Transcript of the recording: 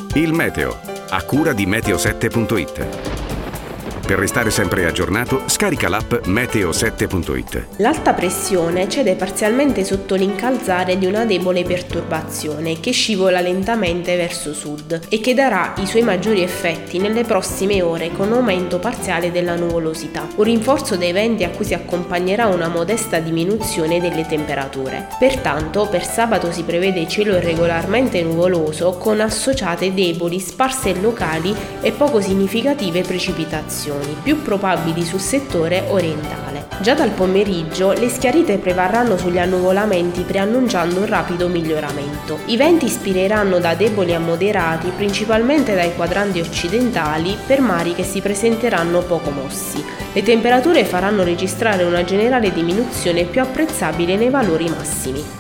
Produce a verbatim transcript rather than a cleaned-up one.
Il meteo, a cura di meteo sette punto it. Per restare sempre aggiornato, scarica l'app meteo sette punto it. L'alta pressione cede parzialmente sotto l'incalzare di una debole perturbazione che scivola lentamente verso sud e che darà i suoi maggiori effetti nelle prossime ore con aumento parziale della nuvolosità, un rinforzo dei venti a cui si accompagnerà una modesta diminuzione delle temperature. Pertanto, per sabato si prevede cielo irregolarmente nuvoloso con associate deboli, sparse e locali e poco significative precipitazioni, più probabili sul settore orientale. Già dal pomeriggio le schiarite prevarranno sugli annuvolamenti preannunciando un rapido miglioramento. I venti ispireranno da deboli a moderati principalmente dai quadranti occidentali per mari che si presenteranno poco mossi. Le temperature faranno registrare una generale diminuzione più apprezzabile nei valori massimi.